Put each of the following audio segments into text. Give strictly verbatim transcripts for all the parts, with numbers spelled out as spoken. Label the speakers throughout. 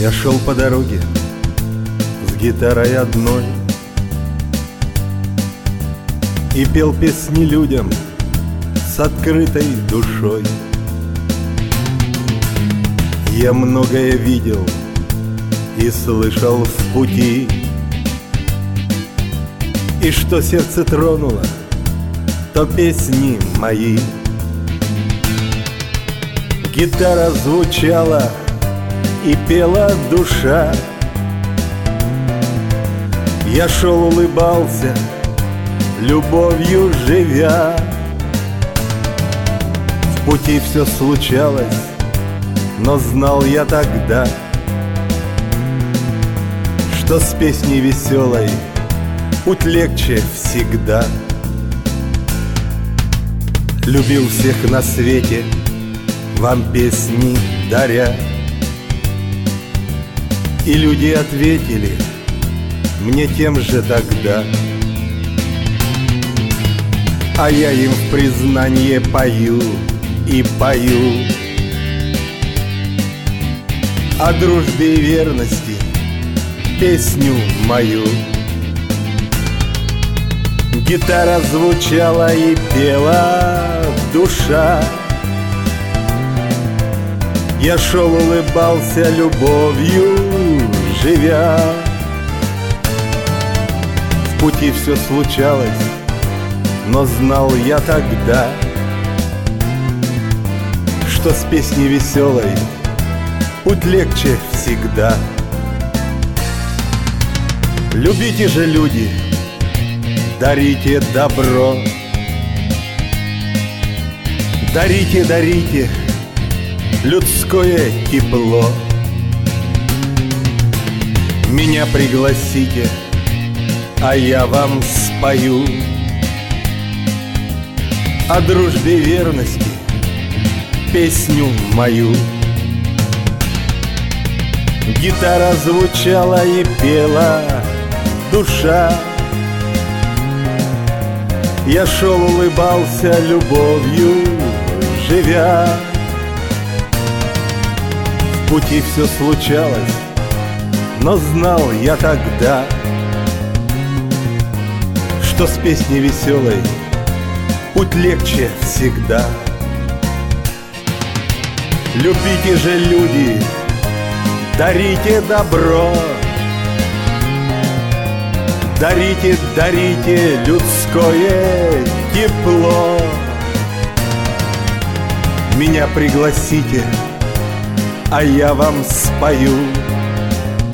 Speaker 1: Я шел по дороге с гитарой одной и пел песни людям с открытой душой. Я многое видел и слышал в пути, и что сердце тронуло, то песни мои. Гитара звучала и пела душа. Я шел, улыбался, любовью живя. В пути все случалось, но знал я тогда, что с песней веселой путь легче всегда. Любил всех на свете, вам песни даря, и люди ответили мне тем же тогда. А я им в признание пою и пою о дружбе и верности песню мою. Гитара звучала и пела душа. Я шел, улыбался, любовью живя. В пути все случалось, но знал я тогда, что с песней веселой путь легче всегда. Любите же, люди, дарите добро. Дарите, дарите людское тепло. Меня пригласите, а я вам спою о дружбе и верности песню мою. Гитара звучала и пела душа. Я шел, улыбался, любовью живя. В пути все случалось, но знал я тогда, что с песней веселой путь легче всегда. Любите же, люди, дарите добро. Дарите, дарите людское тепло. Меня пригласите, а я вам спою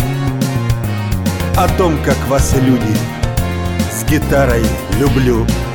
Speaker 1: о том, как вас, люди, с гитарой люблю.